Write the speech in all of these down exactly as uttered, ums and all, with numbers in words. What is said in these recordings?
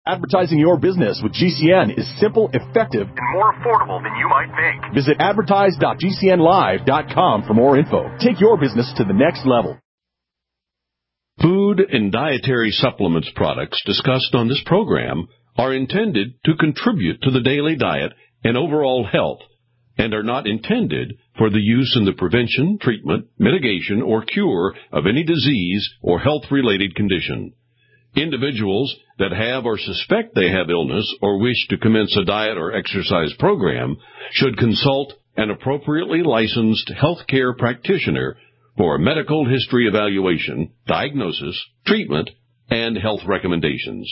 Advertising your business with G C N is simple, effective, and more affordable than you might think. Visit advertise dot g c n live dot com for more info. Take your business to the next level. Food and dietary supplements products discussed on this program are intended to contribute to the daily diet and overall health and are not intended for the use in the prevention, treatment, mitigation, or cure of any disease or health-related condition. Individuals that have or suspect they have illness or wish to commence a diet or exercise program should consult an appropriately licensed healthcare practitioner for a medical history evaluation, diagnosis, treatment, and health recommendations.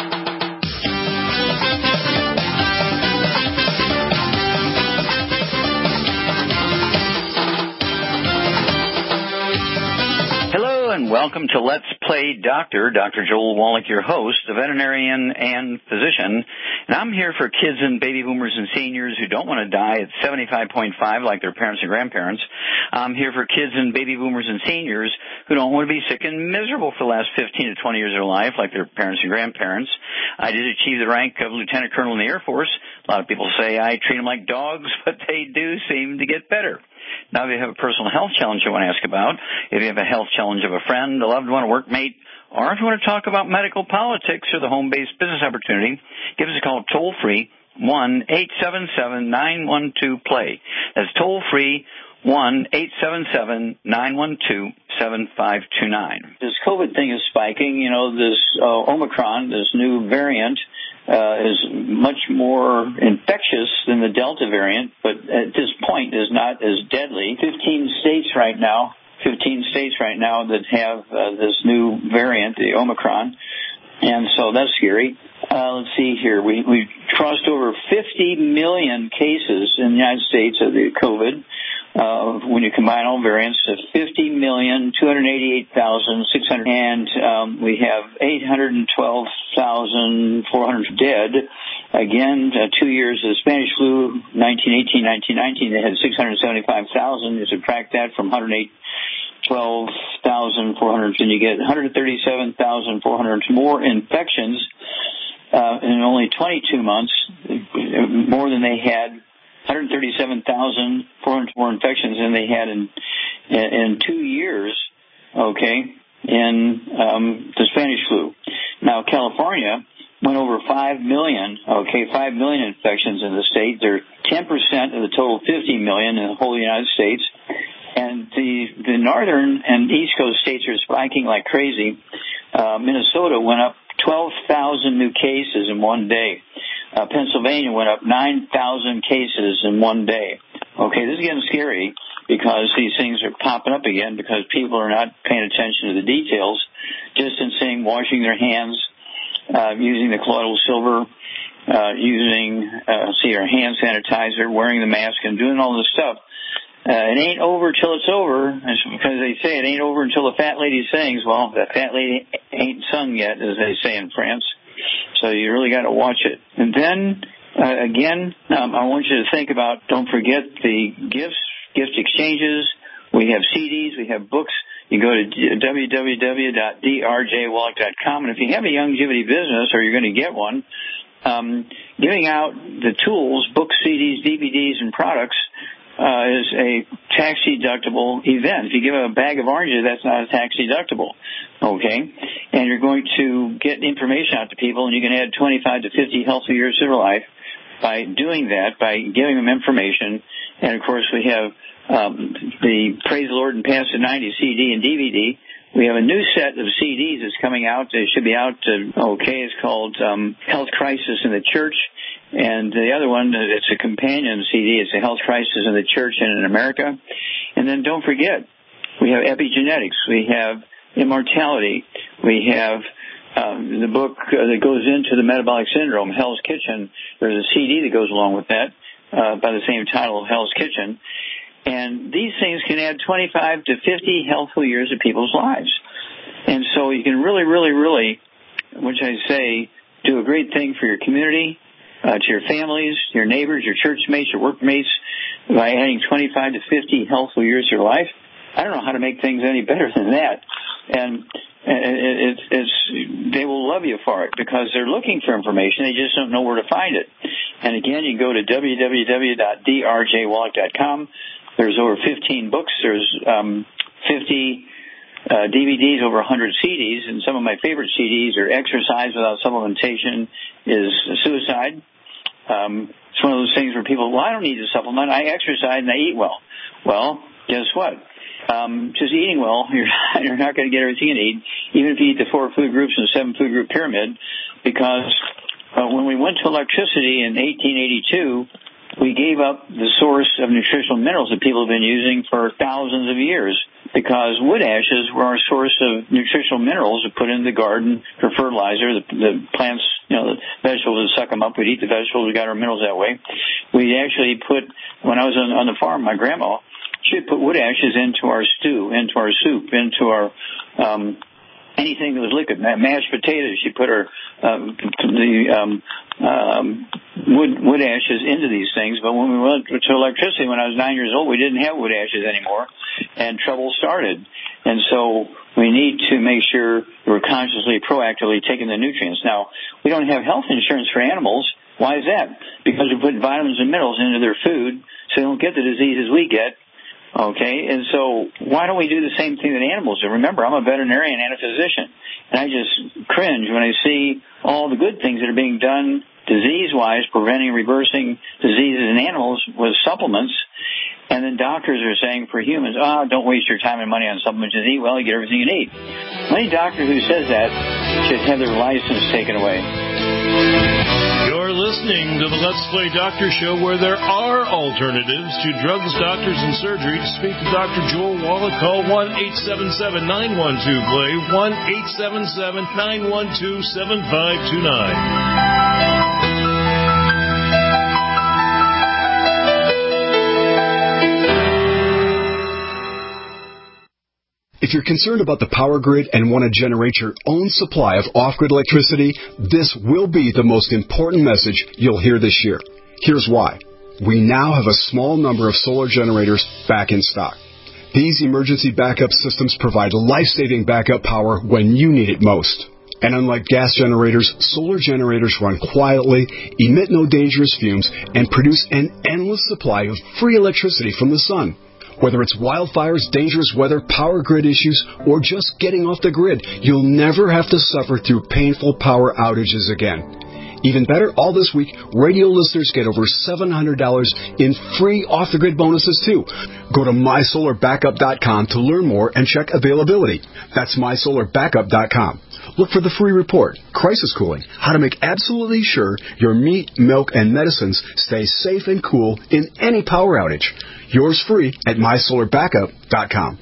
And welcome to Let's Play Doctor. Doctor Joel Wallach, your host, a veterinarian and physician. And I'm here for kids and baby boomers and seniors who don't want to die at seventy-five point five like their parents and grandparents. I'm here for kids and baby boomers and seniors who don't want to be sick and miserable for the last fifteen to twenty years of their life like their parents and grandparents. I did achieve the rank of lieutenant colonel in the Air Force. A lot of people say I treat them like dogs, but they do seem to get better. Now, if you have a personal health challenge you want to ask about, if you have a health challenge of a friend, a loved one, a workmate, or if you want to talk about medical politics or the home-based business opportunity, give us a call toll-free, one eight seven seven nine one two play. That's toll-free, one eight seven seven nine one two seven five two nine. This COVID thing is spiking. You know, this uh, Omicron, this new variant, Uh, is much more infectious than the Delta variant, but at this point is not as deadly. Fifteen states right now, fifteen states right now that have uh, this new variant, the Omicron, and so that's scary. Uh, let's see here. We we crossed over fifty million cases in the United States of the COVID. Uh, when you combine all variants, it's fifty million two hundred eighty-eight thousand six hundred, and um, we have eight hundred twelve thousand four hundred dead. Again, uh, two years of Spanish flu, nineteen eighteen, nineteen nineteen, they had six hundred seventy-five thousand. You subtract that from one hundred twelve thousand four hundred, and you get one hundred thirty-seven thousand four hundred more infections uh, in only twenty-two months, more than they had. one hundred thirty-seven thousand four hundred more infections than they had in in two years, okay, in um, the Spanish flu. Now, California went over five million, okay, five million infections in the state. They're ten percent of the total fifty million in the whole United States. And the, the northern and east coast states are spiking like crazy. Uh, Minnesota went up twelve thousand new cases in one day. Uh, Pennsylvania went up nine thousand cases in one day. Okay, this is getting scary because these things are popping up again because people are not paying attention to the details. Distancing, washing their hands, uh, using the colloidal silver, uh, using, uh, see, our hand sanitizer, wearing the mask, and doing all this stuff. Uh, it ain't over till it's over, because they say it ain't over until the fat lady sings. Well, the fat lady ain't sung yet, as they say in France. So you really got to watch it. And then, uh, again, um, I want you to think about, don't forget the gifts, gift exchanges. We have C Ds, we have books. You go to w w w dot d r j wallach dot com, and if you have a longevity business or you're going to get one, um, giving out the tools, books, C Ds, D V Ds, and products uh, is a tax-deductible event. If you give a bag of oranges, that's not a tax-deductible, okay? And you're going to get information out to people, and you can add twenty-five to fifty healthy years of their life by doing that, by giving them information. And, of course, we have um, the Praise the Lord and Pass the ninety C D and D V D. We have a new set of C Ds that's coming out. It should be out, uh, okay, it's called um, Health Crisis in the Church. And the other one, it's a companion C D. It's a Health Crisis in the Church and in America. And then don't forget, we have epigenetics. We have immortality. We have um, the book uh, that goes into the metabolic syndrome, Hell's Kitchen. There's a C D that goes along with that uh, by the same title, Hell's Kitchen. And these things can add twenty-five to fifty healthful years of people's lives. And so you can really, really, really, which I say, do a great thing for your community, uh, to your families, your neighbors, your church mates, your workmates, by adding twenty-five to fifty healthful years to your life. I don't know how to make things any better than that. And it, it, it's, they will love you for it because they're looking for information. They just don't know where to find it. And again, you go to w w w dot d r j wallach dot com. There's over fifteen books. There's um, fifty uh, D V Ds, over one hundred C Ds. And some of my favorite C Ds are Exercise Without Supplementation is Suicide. Um, it's one of those things where people, well, I don't need to supplement. I exercise and I eat well. Well, guess what? Um, just eating well, you're, you're not going to get everything you need, even if you eat the four food groups and the seven food group pyramid, because uh, when we went to electricity in eighteen eighty-two, we gave up the source of nutritional minerals that people have been using for thousands of years, because wood ashes were our source of nutritional minerals to put in the garden for fertilizer. The, the plants, you know, the vegetables would suck them up. We'd eat the vegetables. We got our minerals that way. We actually put, when I was on, on the farm, my grandma, she'd put wood ashes into our stew, into our soup, into our um, anything that was liquid. Mashed potatoes, she put her um, the um, um, wood wood ashes into these things. But when we went to electricity, when I was nine years old, we didn't have wood ashes anymore, and trouble started. And so we need to make sure we're consciously, proactively taking the nutrients. Now, we don't have health insurance for animals. Why is that? Because we put vitamins and minerals into their food so they don't get the diseases we get. Okay, and so why don't we do the same thing that animals do? Remember, I'm a veterinarian and a physician, and I just cringe when I see all the good things that are being done disease-wise, preventing, reversing diseases in animals with supplements, and then doctors are saying for humans, ah, oh, don't waste your time and money on supplements you need. Well, you get everything you need. Any doctor who says that should have their license taken away. You're listening to the Let's Play Doctor Show, where there are alternatives to drugs, doctors, and surgery. To speak to Doctor Joel Wallach, call one eight seven seven, nine one two, P L A Y, one eight seven seven, nine one two, seven five two nine. If you're concerned about the power grid and want to generate your own supply of off-grid electricity, this will be the most important message you'll hear this year. Here's why. We now have a small number of solar generators back in stock. These emergency backup systems provide life-saving backup power when you need it most. And unlike gas generators, solar generators run quietly, emit no dangerous fumes, and produce an endless supply of free electricity from the sun. Whether it's wildfires, dangerous weather, power grid issues, or just getting off the grid, you'll never have to suffer through painful power outages again. Even better, all this week, radio listeners get over seven hundred dollars in free off-the-grid bonuses, too. Go to my solar backup dot com to learn more and check availability. That's my solar backup dot com. Look for the free report, Crisis Cooling, how to make absolutely sure your meat, milk, and medicines stay safe and cool in any power outage. Yours free at my solar backup dot com.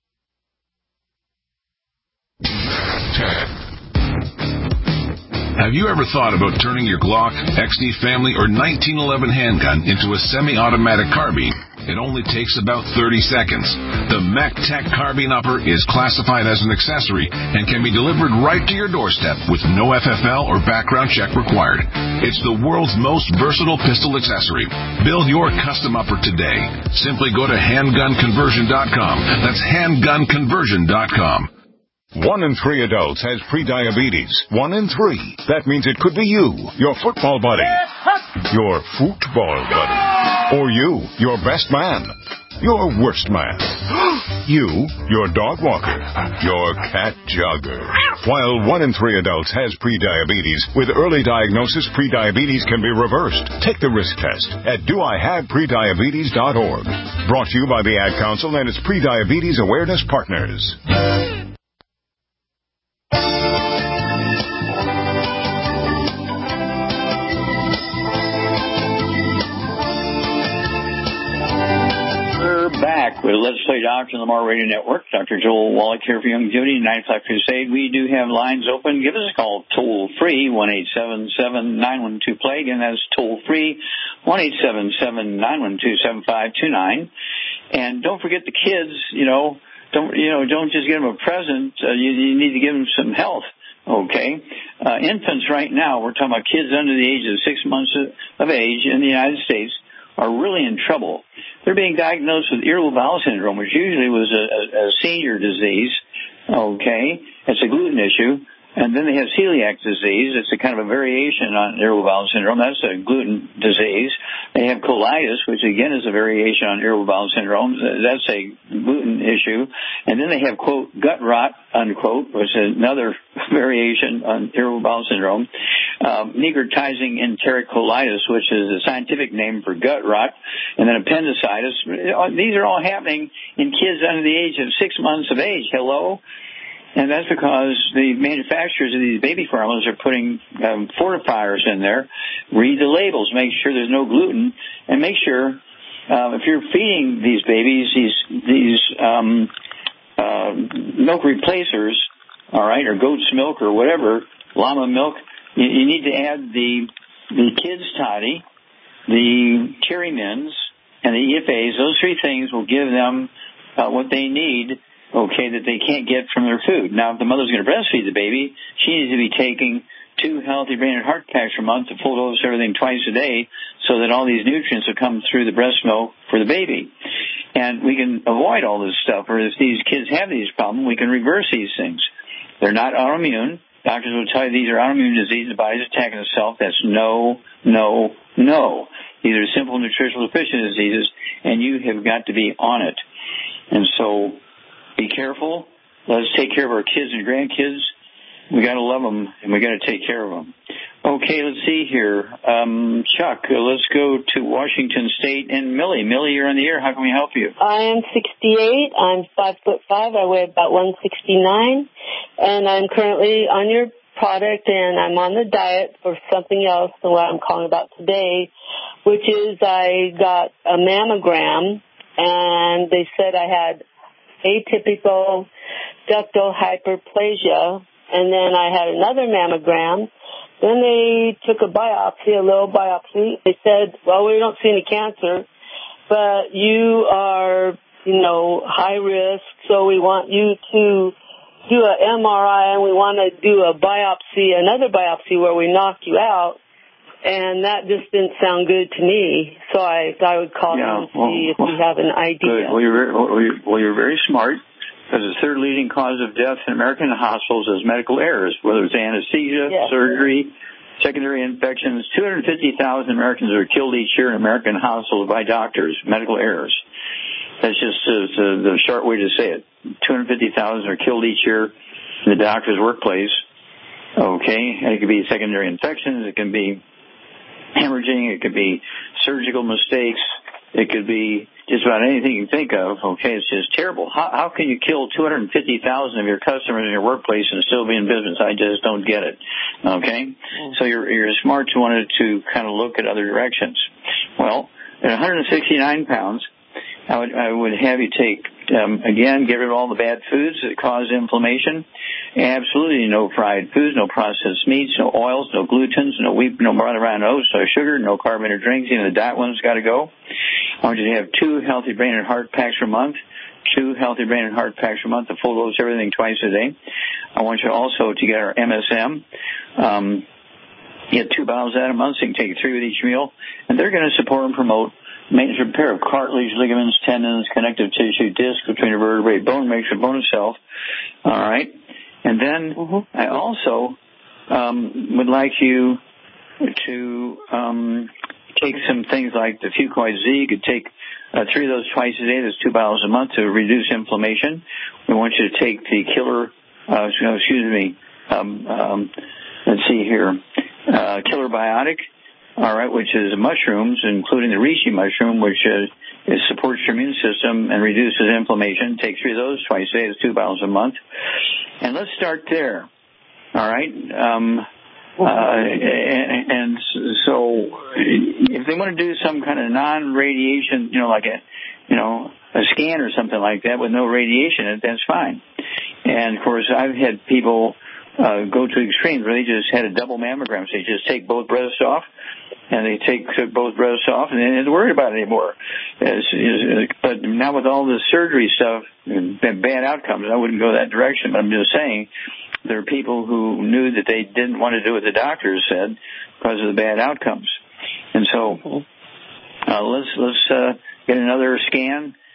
Have you ever thought about turning your Glock, X D Family, or nineteen eleven handgun into a semi-automatic carbine? It only takes about thirty seconds. The MacTac Carbine Upper is classified as an accessory and can be delivered right to your doorstep with no F F L or background check required. It's the world's most versatile pistol accessory. Build your custom upper today. Simply go to handgun conversion dot com. That's handgun conversion dot com. One in three adults has prediabetes. One in three. That means it could be you, your football buddy, your football buddy, or you, your best man, your worst man, you, your dog walker, your cat jogger. While one in three adults has prediabetes, with early diagnosis, prediabetes can be reversed. Take the risk test at do I have prediabetes dot org. Brought to you by the Ad Council and its Prediabetes Awareness Partners. Back with Let's Play Doctor on the Mar Radio Network. Doctor Joel Wallach here for Youngevity, nine o'clock Crusade. We do have lines open. Give us a call toll free, one eight seven seven, nine one two, P L A Y. Again, that's toll free, one eight seven seven, nine one two, seven five two nine. And don't forget the kids, you know, don't, you know, don't just give them a present. Uh, you, you need to give them some health. Okay. Uh, infants right now, we're talking about kids under the age of six months of age in the United States, are really in trouble. They're being diagnosed with irritable bowel syndrome, which usually was a, a, a senior disease. Okay, it's a gluten issue. And then they have celiac disease. It's a kind of a variation on irritable bowel syndrome. That's a gluten disease. They have colitis, which again is a variation on irritable bowel syndrome. That's a gluten issue. And then they have, quote, gut rot, unquote, which is another variation on irritable bowel syndrome. Um, necrotizing enterocolitis, which is a scientific name for gut rot. And then appendicitis. These are all happening in kids under the age of six months of age. Hello? And that's because the manufacturers of these baby formulas are putting um, fortifiers in there. Read the labels. Make sure there's no gluten. And make sure uh, if you're feeding these babies these these um, uh, milk replacers, all right, or goat's milk or whatever, llama milk, you, you need to add the the kids toddy, the Cherry Mints, and the E F As. Those three things will give them uh, what they need, okay, that they can't get from their food. Now, if the mother's going to breastfeed the baby, she needs to be taking two healthy brain and heart packs per month, a full dose of everything twice a day, so that all these nutrients will come through the breast milk for the baby. And we can avoid all this stuff, or if these kids have these problems, we can reverse these things. They're not autoimmune. Doctors will tell you these are autoimmune diseases, the body's attacking itself. That's no, no, no. These are simple nutritional deficiency diseases, and you have got to be on it. And so, be careful. Let's take care of our kids and grandkids. We got to love them, and we got to take care of them. Okay, let's see here. Um, Chuck, uh, let's go to Washington State and Millie. Millie, you're on the air. How can we help you? I am sixty-eight. I'm five foot five. I weigh about one sixty-nine, and I'm currently on your product, and I'm on the diet for something else than what I'm calling about today, which is I got a mammogram, and they said I had atypical ductal hyperplasia, and then I had another mammogram. Then they took a biopsy, a little biopsy. They said, well, we don't see any cancer, but you are, you know, high risk, so we want you to do an M R I, and we want to do a biopsy, another biopsy where we knock you out. And that just didn't sound good to me, so I thought I would call yeah, you and see well, if you have an idea. Good. Well, you're very, well, you're very smart, because the third leading cause of death in American hospitals is medical errors, whether it's anesthesia, yes. surgery, secondary infections. two hundred fifty thousand Americans are killed each year in American hospitals by doctors, medical errors. That's just uh, the short way to say it. two hundred fifty thousand are killed each year in the doctor's workplace. Okay, and it could be secondary infections, it can be hemorrhaging, it could be surgical mistakes, it could be just about anything you can think of. Okay, it's just terrible. How, how can you kill two hundred fifty thousand of your customers in your workplace and still be in business? I just don't get it. Okay, mm-hmm. So you're you're smart to wanted to kind of look at other directions. Well, at one hundred sixty-nine pounds, I would I would have you take um, again, get rid of all the bad foods that cause inflammation. Absolutely no fried foods, no processed meats, no oils, no glutens, no wheat, no brown around oats, no sugar, no carbonated drinks. Even the diet ones got to go. I want you to have two healthy brain and heart packs per month, two healthy brain and heart packs per month, a full dose, everything twice a day. I want you also to get our M S M. Um, get two bottles of that a month, so you can take three with each meal, and they're going to support and promote maintenance repair of cartilage, ligaments, tendons, connective tissue, disc between your vertebrae, bone, makes your bone itself. All right. And then mm-hmm. I also um, would like you to um, take some things like the Fucoid Z. You could take uh, three of those twice a day. That's two bottles a month to reduce inflammation. We want you to take the killer, uh, excuse me, um, um, let's see here, uh, Killer Biotic. All right, which is mushrooms, including the reishi mushroom, which uh, it supports your immune system and reduces inflammation. Take three of those twice a day. It's two bottles a month. And let's start there. All right. Um, uh, and, and so, if they want to do some kind of non-radiation, you know, like a, you know, a scan or something like that with no radiation, that's fine. And of course, I've had people uh, go to extremes where they just had a double mammogram. So they just take both breasts off. And they take both breasts off, and they didn't worry about it anymore. It's, it's, but now with all this surgery stuff and bad outcomes, I wouldn't go that direction. But I'm just saying there are people who knew that they didn't want to do what the doctors said because of the bad outcomes. And so uh, let's let's uh, get another scan.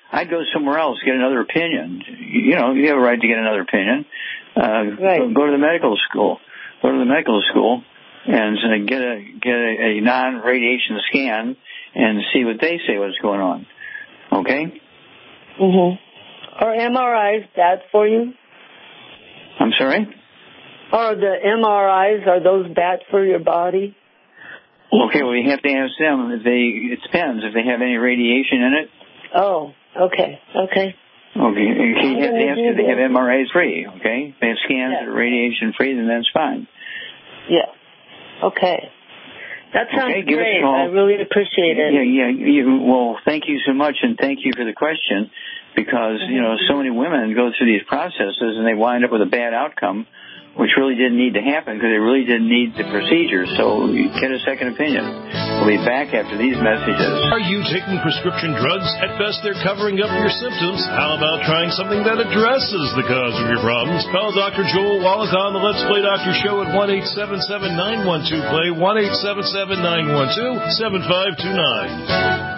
I'd go somewhere else, get another opinion. You know, you have a right to get another opinion. Uh, right. go, go to the medical school. Go to the medical school and uh, get a get a, a non-radiation scan and see what they say what's going on. Okay? Mhm. Are M R Is bad for you? I'm sorry? Are the M R Is, are those bad for your body? Okay, well, you have to ask them if they, it depends, if they have any radiation in it. Oh, okay, okay. Okay, you have to ask if they have M R Is free, okay? If they have scans yeah. that are radiation free, then that's fine. Yeah, okay. That sounds okay, give great. Us a call. I really appreciate it. Yeah, yeah. You, well, thank you so much, and thank you for the question, because, mm-hmm. you know, so many women go through these processes and they wind up with a bad outcome, which really didn't need to happen because they really didn't need the procedure. So get a second opinion. We'll be back after these messages. Are you taking prescription drugs? At best, they're covering up your symptoms. How about trying something that addresses the cause of your problems? Call Doctor Joel Wallach on the Let's Play Doctor Show at one eight seven seven, nine one two, play, one eight seven seven, nine one two, seven five two nine.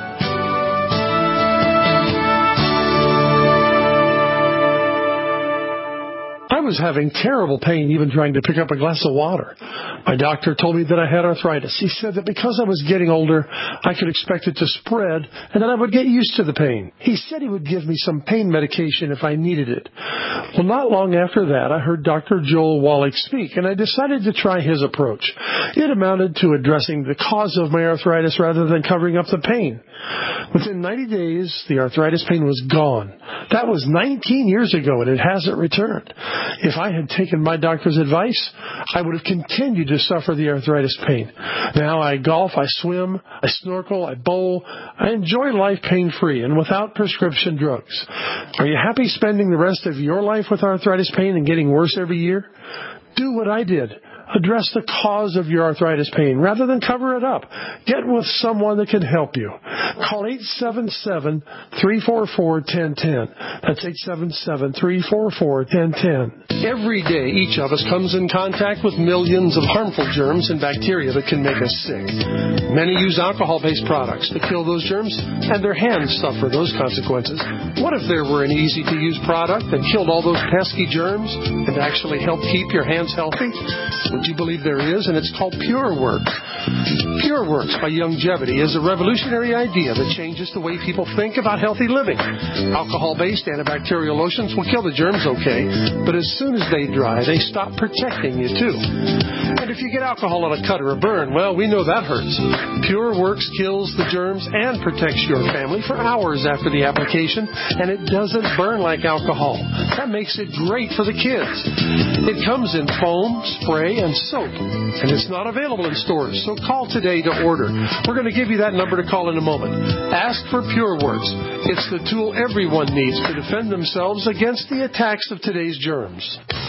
I was having terrible pain even trying to pick up a glass of water. My doctor told me that I had arthritis. He said that because I was getting older, I could expect it to spread and that I would get used to the pain. He said he would give me some pain medication if I needed it. Well, not long after that, I heard Doctor Joel Wallach speak, and I decided to try his approach. It amounted to addressing the cause of my arthritis rather than covering up the pain. Within ninety days, the arthritis pain was gone. That was nineteen years ago, and it hasn't returned. If I had taken my doctor's advice, I would have continued to suffer the arthritis pain. Now I golf, I swim, I snorkel, I bowl. I enjoy life pain-free and without prescription drugs. Are you happy spending the rest of your life with arthritis pain and getting worse every year? Do what I did. Address the cause of your arthritis pain rather than cover it up. Get with someone that can help you. Call eight seven seven, three four four, one zero one zero. That's eight seven seven, three four four, one zero one zero. Every day, each of us comes in contact with millions of harmful germs and bacteria that can make us sick. Many use alcohol-based products to kill those germs, and their hands suffer those consequences. What if there were an easy-to-use product that killed all those pesky germs and actually helped keep your hands healthy? Would you believe there is? And it's called PureWorks. PureWorks by Youngevity is a revolutionary idea that changes the way people think about healthy living. Alcohol-based antibacterial lotions will kill the germs okay, but as soon as they dry, they stop protecting you too. And if you get alcohol on a cut or a burn, well, we know that hurts. PureWorks kills the germs and protects your family for hours after the application, and it doesn't burn like alcohol. That makes it great for the kids. It comes in foam, spray, and soap, and it's not available in stores, so call today to order. We're going to give you that number to call in a moment. Ask for PureWorks. It's the tool everyone needs to defend themselves against the attacks of today's germs.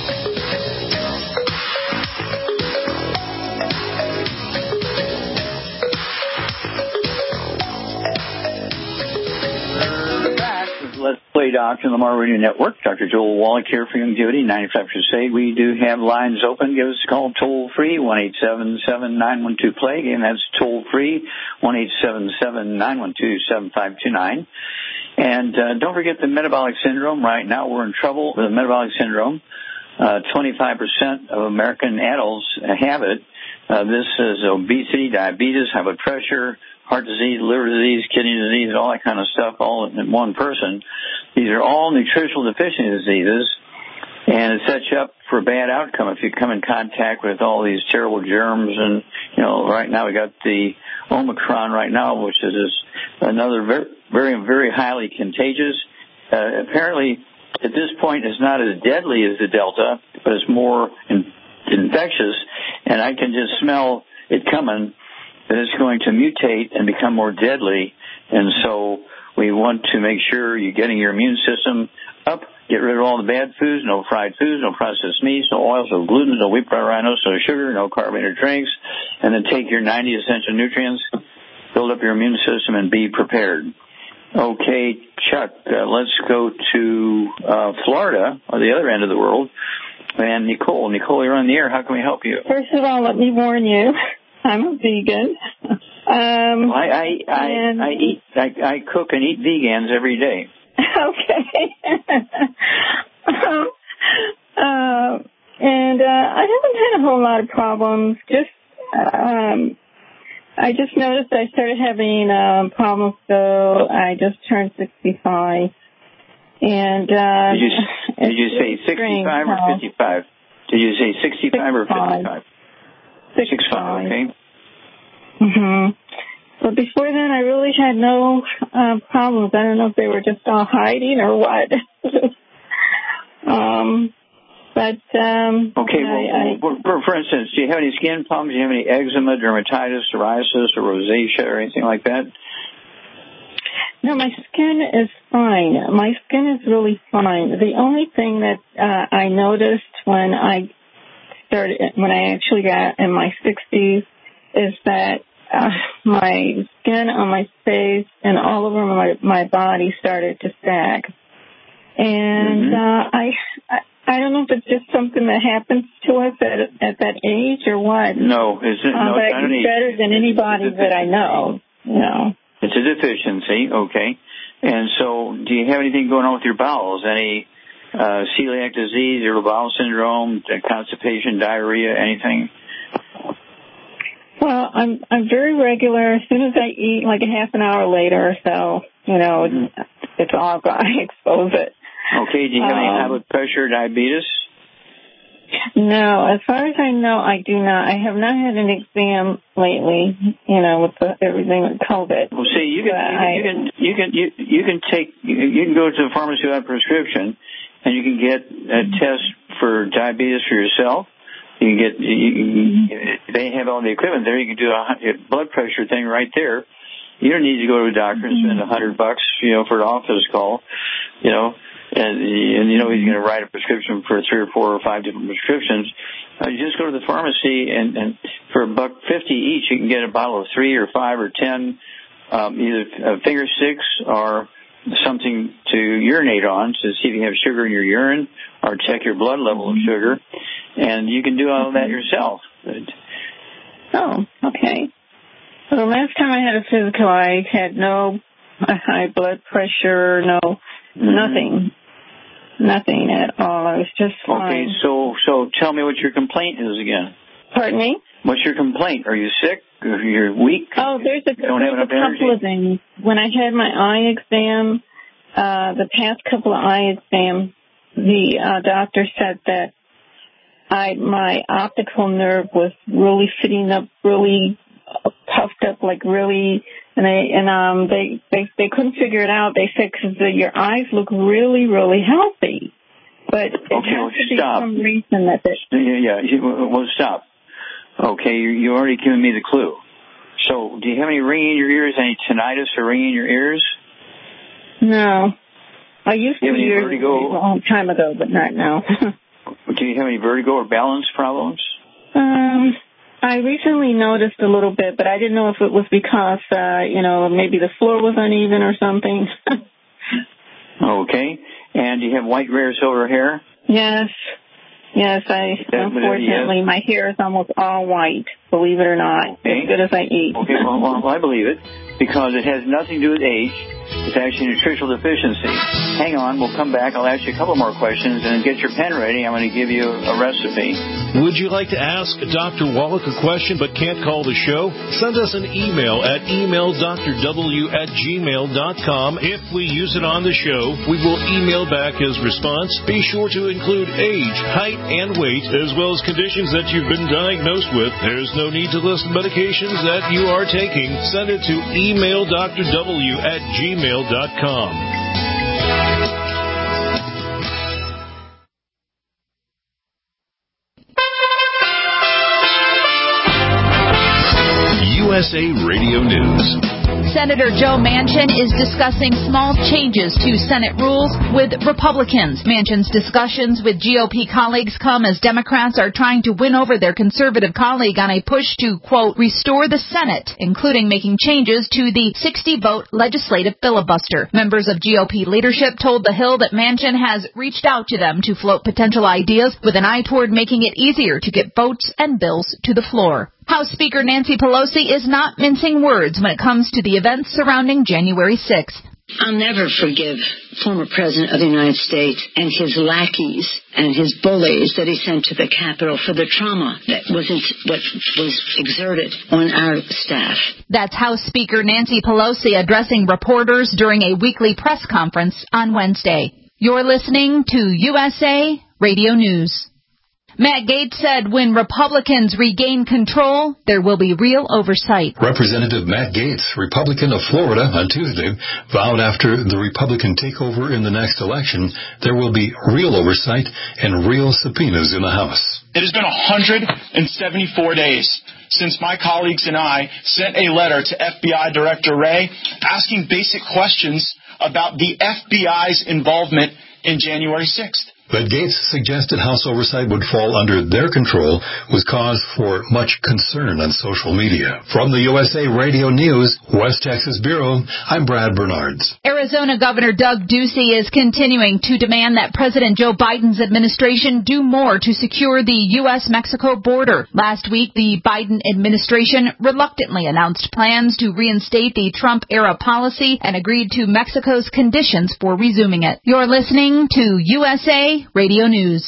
Let's Play Doctor on the Mar Radio Network. Doctor Joel Wallach here for Youngevity, ninety-five Crusade. We do have lines open. Give us a call toll-free, one eight seven seven, nine one two, play. Again, that's toll-free, one eight seven seven, nine one two, seven five two nine. And uh, don't forget the metabolic syndrome. Right now we're in trouble with the metabolic syndrome. Uh, twenty-five percent of American adults have it. Uh, this is obesity, diabetes, high blood pressure, heart disease, liver disease, kidney disease, and all that kind of stuff all in one person. These are all nutritional deficiency diseases, and it sets you up for a bad outcome if you come in contact with all these terrible germs. And, you know, right now we got the Omicron right now, which is another very, very, very highly contagious. Uh, apparently, at this point, it's not as deadly as the Delta, but it's more in, infectious, and I can just smell it coming, that it's going to mutate and become more deadly. And so we want to make sure you're getting your immune system up, get rid of all the bad foods, no fried foods, no processed meats, no oils, no gluten, no wheat, brown rhinos, no sugar, no carbonated drinks, and then take your ninety essential nutrients, build up your immune system, and be prepared. Okay, Chuck, uh, let's go to uh, Florida, or the other end of the world, and Nicole. Nicole, you're on the air. How can we help you? First of all, let me warn you, I'm a vegan. Um, I I I, I eat I, I cook and eat vegans every day. Okay. um, uh, and uh, I haven't had a whole lot of problems. Just, um, I just noticed I started having um, problems. So I just turned sixty-five. And uh, did you, did you say sixty-five or fifty-five? Did you say sixty-five or fifty-five? sixty-five. Okay. Mhm. But before then, I really had no uh, problems. I don't know if they were just all hiding or what. um, but um, okay. Well, I, I, for, for instance, do you have any skin problems? Do you have any eczema, dermatitis, psoriasis, or rosacea, or anything like that? No, my skin is fine. My skin is really fine. The only thing that uh, I noticed when I started, when I actually got in my sixties, is that Uh, my skin on my face and all over my my body started to sag, and mm-hmm. uh, I, I I don't know if it's just something that happens to us at at that age or what. No, is it? Uh, no, but it's I not do better than anybody that I know. You know, it's a deficiency. Okay, and so do you have anything going on with your bowels? Any uh, celiac disease, irritable bowel syndrome, constipation, diarrhea, anything? Well, I'm I'm very regular. As soon as I eat, like a half an hour later or so, you know, mm-hmm. it's all gone. I expose it. Okay. Do you have um, any high blood pressure, diabetes? No. As far as I know, I do not. I have not had an exam lately. You know, with the, everything with COVID. Well, see, you can you, I, you can you can you, you can take you can go to the pharmacy without prescription, and you can get a test for diabetes for yourself. You can get, you, you, they have all the equipment there. You can do a, a blood pressure thing right there. You don't need to go to a doctor and spend a hundred bucks, you know, for an office call, you know, and, and you know he's going to write a prescription for three or four or five different prescriptions. Uh, you just go to the pharmacy and, and for a buck fifty each, you can get a bottle of three or five or ten, um, either uh, finger sticks or something to urinate on to see if you have sugar in your urine or check your blood level of sugar. And you can do all of that yourself. Oh, okay. Well, the last time I had a physical, I had no high blood pressure, no, mm-hmm. nothing. Nothing at all. I was just fine. Okay, so so tell me what your complaint is again. Pardon me? What's your complaint? Are you sick? Are you weak? Oh, there's a, don't there's have a couple energy? of things. When I had my eye exam, uh, the past couple of eye exams, the uh, doctor said that I my optical nerve was really sitting up, really puffed up, like really, and they and um they they they couldn't figure it out. They said because your eyes look really really healthy, but it okay, has well, to be stop. some reason that they yeah yeah well stop. Okay, you you already given me the clue. So, do you have any ringing in your ears? Any tinnitus or ringing in your ears? No, I used to hear it a long time ago, but not now. Do you have any vertigo or balance problems? Um, I recently noticed a little bit, but I didn't know if it was because, uh, you know, maybe the floor was uneven or something. Okay. And do you have white, rare, silver hair? Yes. Yes, I, that, unfortunately, yes. my hair is almost all white, believe it or not, okay. as good as I eat. Okay, well, well, I believe it, because it has nothing to do with age. It's actually a nutritional deficiency. Hang on, we'll come back. I'll ask you a couple more questions, and get your pen ready. I'm going to give you a recipe. Would you like to ask Doctor Wallach a question but can't call the show? Send us an email at email d r w at gmail dot com. If we use it on the show, we will email back his response. Be sure to include age, height, and weight, as well as conditions that you've been diagnosed with. There's no need to list medications that you are taking. Send it to email d r w at gmail dot com. U S A Radio News. Senator Joe Manchin is discussing small changes to Senate rules with Republicans. Manchin's discussions with G O P colleagues come as Democrats are trying to win over their conservative colleague on a push to, quote, restore the Senate, including making changes to the sixty-vote legislative filibuster. Members of G O P leadership told The Hill that Manchin has reached out to them to float potential ideas with an eye toward making it easier to get votes and bills to the floor. House Speaker Nancy Pelosi is not mincing words when it comes to the events surrounding January sixth. I'll never forgive former President of the United States and his lackeys and his bullies that he sent to the Capitol for the trauma that wasn't what was exerted on our staff. That's House Speaker Nancy Pelosi addressing reporters during a weekly press conference on Wednesday. You're listening to U S A Radio News. Matt Gaetz said when Republicans regain control, there will be real oversight. Representative Matt Gaetz, Republican of Florida, on Tuesday, vowed after the Republican takeover in the next election, there will be real oversight and real subpoenas in the House. It has been one hundred seventy-four days since my colleagues and I sent a letter to F B I Director Wray asking basic questions about the F B I's involvement in January sixth. But Gaetz suggested House oversight would fall under their control was cause for much concern on social media. From the U S A Radio News, West Texas Bureau, I'm Brad Bernards. Arizona Governor Doug Ducey is continuing to demand that President Joe Biden's administration do more to secure the U S Mexico border. Last week, the Biden administration reluctantly announced plans to reinstate the Trump-era policy and agreed to Mexico's conditions for resuming it. You're listening to U S A Radio News.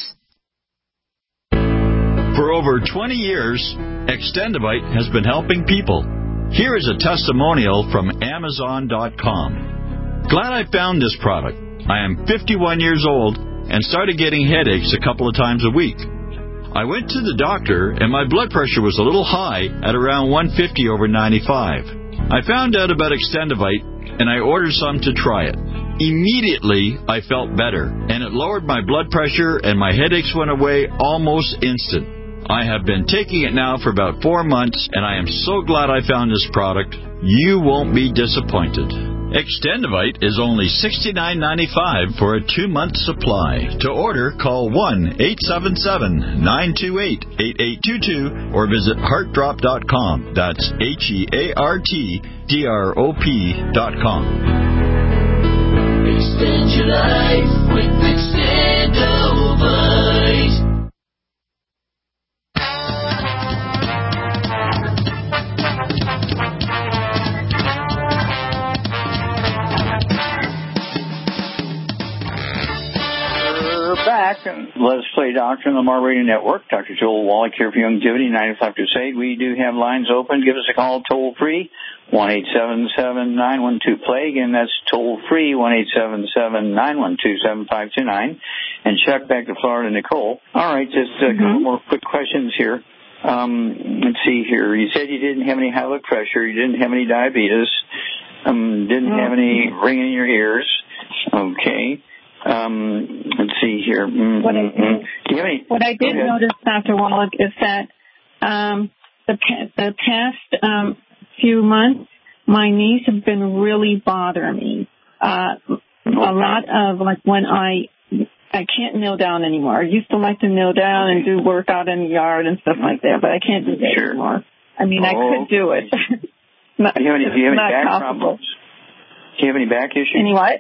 For over twenty years, Extendivite has been helping people. Here is a testimonial from Amazon dot com. Glad I found this product. I am fifty-one years old and started getting headaches a couple of times a week. I went to the doctor and my blood pressure was a little high at around one fifty over ninety-five. I found out about Extendivite and I ordered some to try it. Immediately, I felt better, and it lowered my blood pressure, and my headaches went away almost instant. I have been taking it now for about four months, and I am so glad I found this product. You won't be disappointed. Extendivite is only sixty-nine ninety-five for a two-month supply. To order, call one eight seven seven, nine two eight, eight eight two two or visit heart drop dot com. That's H E A R T D R O P dot com. Extend your life with Extendivite. We're back, and Let's Play Doctor on the Mar Radio Network. Doctor Joel Wallach here for Youngevity, ninety-five Crusade. We do have lines open. Give us a call toll free. one eight seven seven, nine one two, play. Again, that's toll free, one eight seven seven, nine one two, seven five two nine. And check back to Florida, Nicole. All right, just a mm-hmm. couple more quick questions here. Um, let's see here. You said you didn't have any high blood pressure. You didn't have any diabetes. Um, didn't mm-hmm. have any ringing in your ears. Okay. Um, let's see here. Mm-hmm. What, I, Do you have any, what I did notice, Doctor Wallach, is that um, the, the past um, few months, my knees have been really bothering me. Uh, a lot of, like, when I I can't kneel down anymore. I used to like to kneel down and do workout in the yard and stuff like that, but I can't do that sure. anymore. I mean, oh. I could do it. not, do you have any, do you have any back possible. problems? Do you have any back issues? Any what?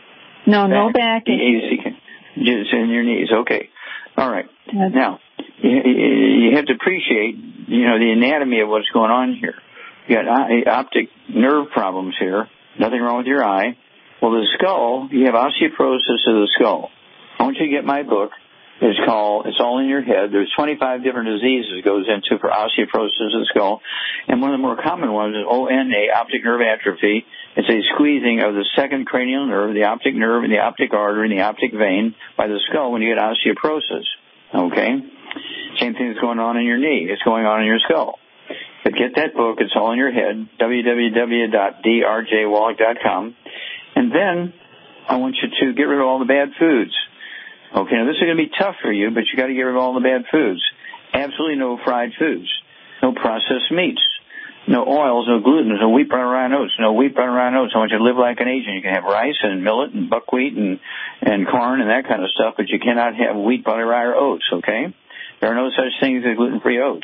No, back. no back issues. Just in your knees. Okay. All right. Yes. Now, you, you have to appreciate, you know, the anatomy of what's going on here. You got optic nerve problems here. Nothing wrong with your eye. Well, the skull, you have osteoporosis of the skull. I want you to get my book. It's called It's All in Your Head. There's twenty-five different diseases it goes into for osteoporosis of the skull. And one of the more common ones is O N A, optic nerve atrophy. It's a squeezing of the second cranial nerve, the optic nerve, and the optic artery, and the optic vein by the skull when you get osteoporosis. Okay? Same thing that's going on in your knee. It's going on in your skull. But get that book. It's All in Your Head, w w w dot d r j wallach dot com. And then I want you to get rid of all the bad foods. Okay, now this is going to be tough for you, but you got to get rid of all the bad foods. Absolutely no fried foods, no processed meats, no oils, no gluten, no wheat, brown, rye, and oats, no wheat, brown, rye, and oats. I want you to live like an Asian. You can have rice and millet and buckwheat and, and corn and that kind of stuff, but you cannot have wheat, barley, rye, or oats, okay? There are no such things as gluten-free oats.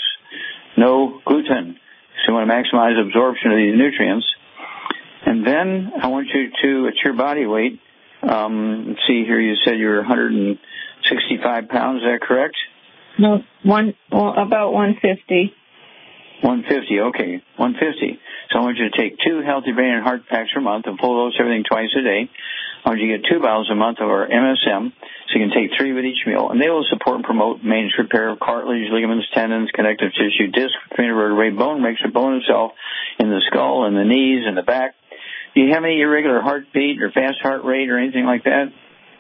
No gluten. So you want to maximize absorption of these nutrients. And then I want you to, at your body weight, um, let's see here, you said you were one hundred sixty-five pounds, is that correct? No, one, well, about one fifty. one fifty, okay, one fifty. So So I want you to take two Healthy Brain and Heart Packs per month and full dose everything twice a day. I want you to get two bottles a month of our M S M, so you can take three with each meal. And they will support and promote maintenance repair of cartilage, ligaments, tendons, connective tissue, disc, cranial vertebrae, bone, makes the bone itself in the skull and the knees and the back. Do you have any irregular heartbeat or fast heart rate or anything like that?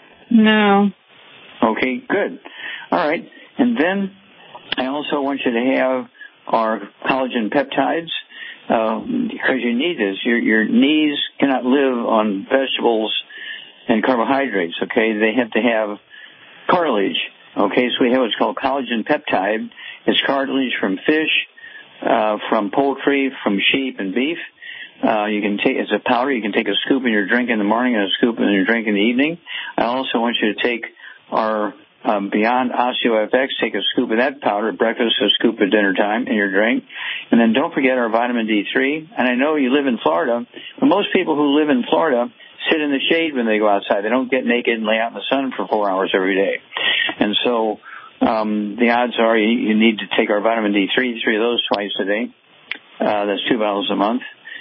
No. Okay, good. All right. And then I also want you to have our collagen peptides, uh, because you need this. Your, your knees cannot live on vegetables and carbohydrates, okay? They have to have cartilage, okay? So we have what's called collagen peptide. It's cartilage from fish, uh, from poultry, from sheep and beef. Uh, you can take, it's a powder. You can take a scoop in your drink in the morning and a scoop in your drink in the evening. I also want you to take our um, Beyond OsteoFX, take a scoop of that powder at breakfast, a scoop at dinner time in your drink. And then don't forget our vitamin D three. And I know you live in Florida, but most people who live in Florida sit in the shade when they go outside. They don't get naked and lay out in the sun for four hours every day. And so um, the odds are you, you need to take our vitamin D three, three of those twice a day. Uh, that's two bottles a month.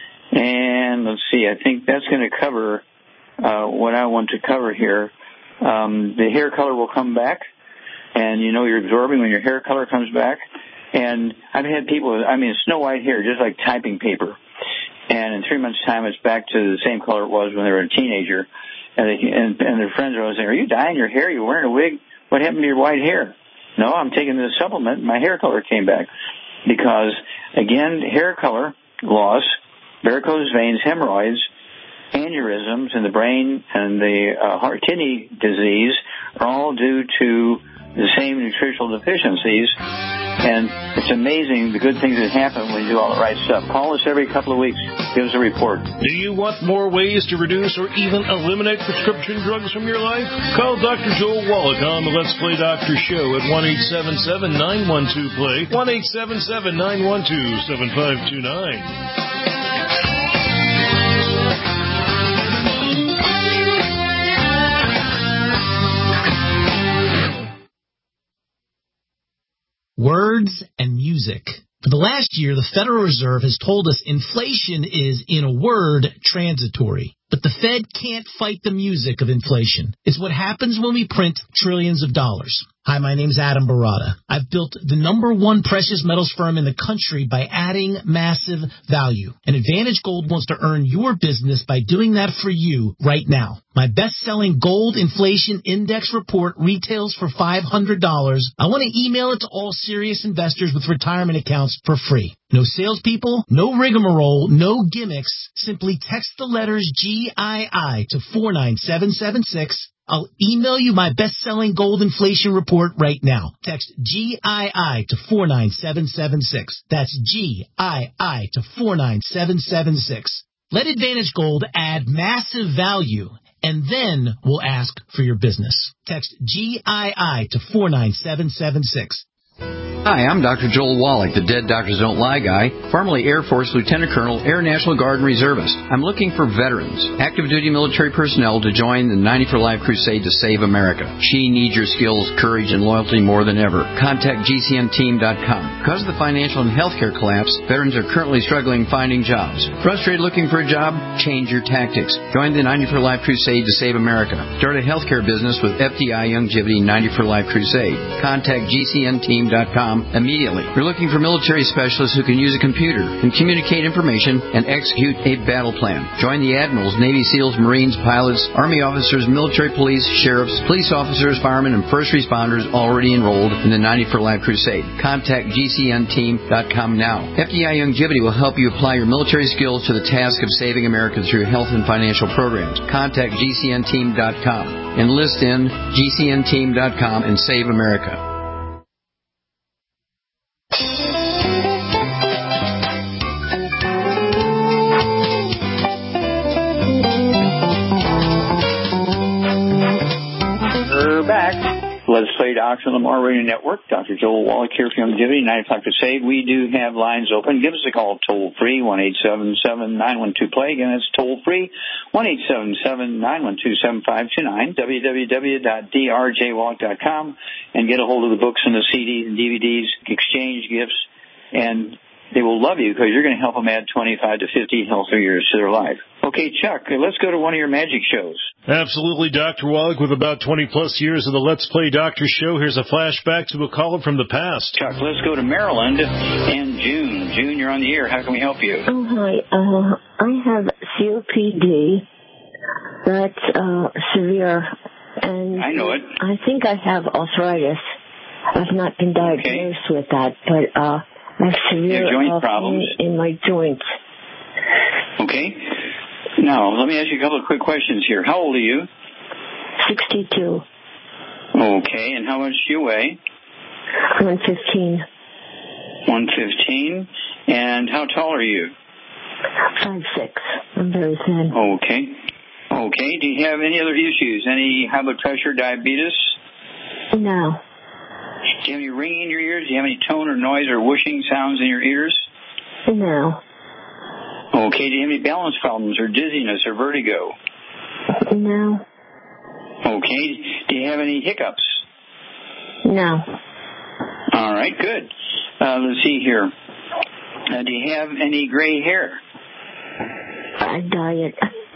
And let's see, I think that's going to cover uh, what I want to cover here. Um, the hair color will come back, and you know you're absorbing when your hair color comes back. And I've had people, I mean, snow white hair, just like typing paper. And in three months' time, it's back to the same color it was when they were a teenager. And, they, and, and their friends are always saying, are you dyeing your hair? You're wearing a wig? What happened to your white hair? No, I'm taking this supplement, and my hair color came back. Because, again, hair color loss, varicose veins, hemorrhoids, aneurysms in the brain, and the uh, heart kidney disease are all due to the same nutritional deficiencies. And it's amazing the good things that happen when you do all the right stuff. Call us every couple of weeks. Give us a report. Do you want more ways to reduce or even eliminate prescription drugs from your life? Call Doctor Joel Wallach on the Let's Play Doctor Show at one eight seven seven, nine one two, play, one eight seven seven, nine one two, seven five two nine. Words and music. For the last year, the Federal Reserve has told us inflation is, in a word, transitory. But the Fed can't fight the music of inflation. It's what happens when we print trillions of dollars. Hi, my name's Adam Barada. I've built the number one precious metals firm in the country by adding massive value. And Advantage Gold wants to earn your business by doing that for you right now. My best-selling Gold Inflation Index report retails for five hundred dollars. I want to email it to all serious investors with retirement accounts for free. No salespeople, no rigmarole, no gimmicks. Simply text the letters G I I to four nine seven seven six. I'll email you my best-selling gold inflation report right now. Text G I I to four nine seven seven six. That's G I I to four nine seven seven six. Let Advantage Gold add massive value, and then we'll ask for your business. Text G I I to four nine seven seven six. Hi, I'm Doctor Joel Wallach, the Dead Doctors Don't Lie guy, formerly Air Force Lieutenant Colonel, Air National Guard and Reservist. I'm looking for veterans, active duty military personnel to join the ninety for Life crusade to save America. She needs your skills, courage, and loyalty more than ever. Contact G C N team dot com. Because of the financial and healthcare collapse, veterans are currently struggling finding jobs. Frustrated looking for a job? Change your tactics. Join the ninety for Life crusade to save America. Start a healthcare business with F D I Youngevity ninety for Life crusade. Contact G C N team dot com immediately. We're looking for military specialists who can use a computer and communicate information and execute a battle plan. Join the admirals, Navy SEALs, Marines, pilots, Army officers, military police, sheriffs, police officers, firemen, and first responders already enrolled in the ninety for Life crusade. Contact G C N team dot com now. F D I Youngevity will help you apply your military skills to the task of saving America through health and financial programs. Contact G C N team dot com. Enlist in G C N team dot com and save America. Let's Play Doctor Lamar Radio Network. Doctor Joel Wallach here for Youngevity, ninety-five Crusade. We do have lines open. Give us a call toll-free, one eight seven seven, nine one two, play. Again, that's toll-free, one eight seven seven, nine one two, seven five two nine, w w w dot d r j wallach dot com, and get a hold of the books and the C Ds and D V Ds, exchange gifts, and they will love you because you're going to help them add twenty-five to fifty healthier years to their life. Okay, Chuck, let's go to one of your magic shows. Absolutely, Doctor Wallach, with about twenty-plus years of the Let's Play Doctor show. Here's a flashback to a caller from the past. Chuck, let's go to Maryland and June. June, you're on the air. How can we help you? Oh, hi. Uh, I have C O P D. That's uh, severe. And I know it. I think I have arthritis. I've not been diagnosed okay. with that, but uh, I have severe joint uh, problems in my joints. Okay. Now, let me ask you a couple of quick questions here. How old are you? sixty-two. Okay, and how much do you weigh? one fifteen. one fifteen. And how tall are you? five six. I'm very thin. Okay. Okay. Do you have any other issues? Any high blood pressure, diabetes? No. Do you have any ringing in your ears? Do you have any tone or noise or whooshing sounds in your ears? No. Okay. Do you have any balance problems or dizziness or vertigo? No. Okay. Do you have any hiccups? No. All right. Good. Uh, let's see here. Uh, do you have any gray hair? I dye it.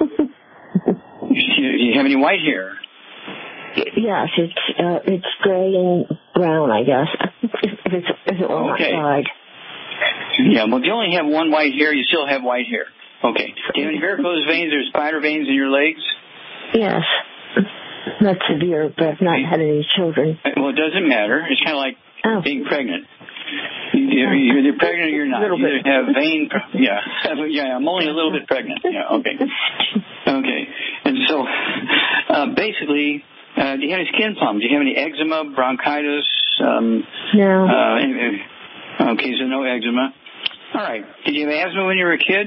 Do you have any white hair? Yes, it's uh, it's gray and brown, I guess. If it's if it were okay. not dyed. Yeah, well, if you only have one white hair, you still have white hair. Okay. Do you have any varicose veins or spider veins in your legs? Yes. Not severe, but I've not had any children. Well, it doesn't matter. It's kind of like oh. being pregnant. You're, you're pregnant or you're not. You either have vein, yeah, yeah. I'm only a little bit pregnant. Yeah, okay, okay. And so, uh, basically, uh, do you have any skin problems? Do you have any eczema, bronchitis? Um, no. Uh, okay, so no eczema. All right. Did you have asthma when you were a kid?